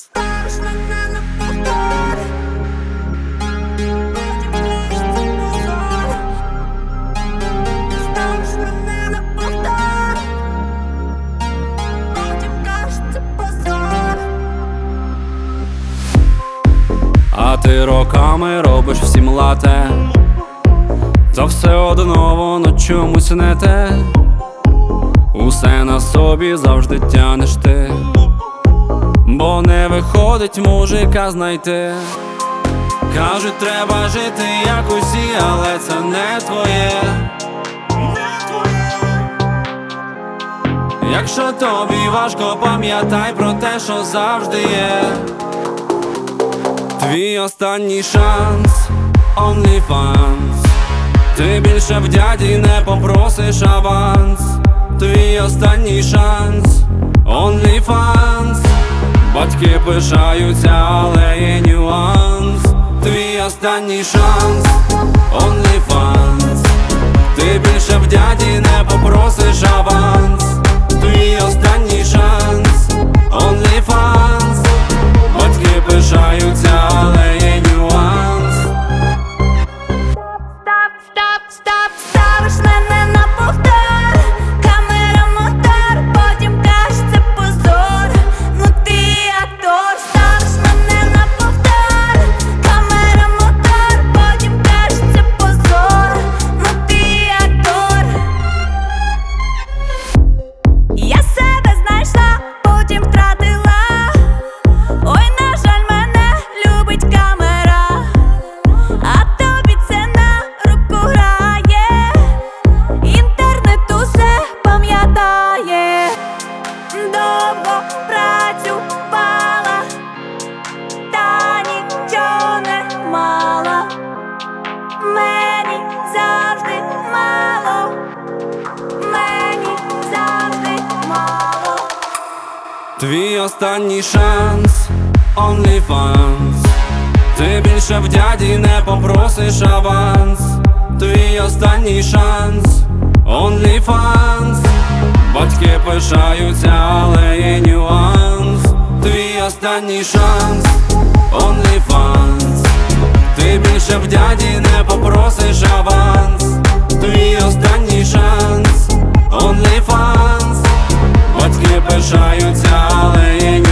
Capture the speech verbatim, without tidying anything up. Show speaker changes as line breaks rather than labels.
ставиш мене на повтор. Потім кажеться позор. Ставиш мене на повтор. Потім кажеться позор.
А ти роками робиш всім лате, та все одно воно чомусь не те. Усе на собі завжди тянеш ти, бо не виходить мужика знайти. Кажуть, треба жити як усі, але це не твоє. Якщо тобі важко, пам'ятай про те, що завжди є. Твій останній шанс, OnlyFans. Ти більше в дяді не попросиш аванс. Твій останній шанс, OnlyFans. Батьки пишаються, але є нюанс. Твій останній шанс, OnlyFans. Ти більше в дяді не попросиш аванс. Твій останній шанс, OnlyFans. Батьки пишаються, але є нюанс.
Стоп, стоп, стоп, ставиш мене на повтор. Камера, мотор, потім кажеться позор. Ну ти актор, ставиш мене на повтор. Камера, мотор, потім кажеться позор. Ну ти актор. Я себе знайшла, потім втратила. Ой, на жаль, мене любить камера, а тобі це на руку грає. Інтернет усе пам'ятає. Довго працювала, та нічого не мала. Мені завжди мало, мені завжди мало.
Твій останній шанс, OnlyFans. Ти більше в дяді не попросиш аванс. Твій останній шанс, OnlyFans. Батьки пишаються, але є нюанс. Твій останній шанс, OnlyFans. Ти більше в дяді не попросиш аванс. Твій останній шанс, OnlyFans. Батьки пишаються, але є нюанс.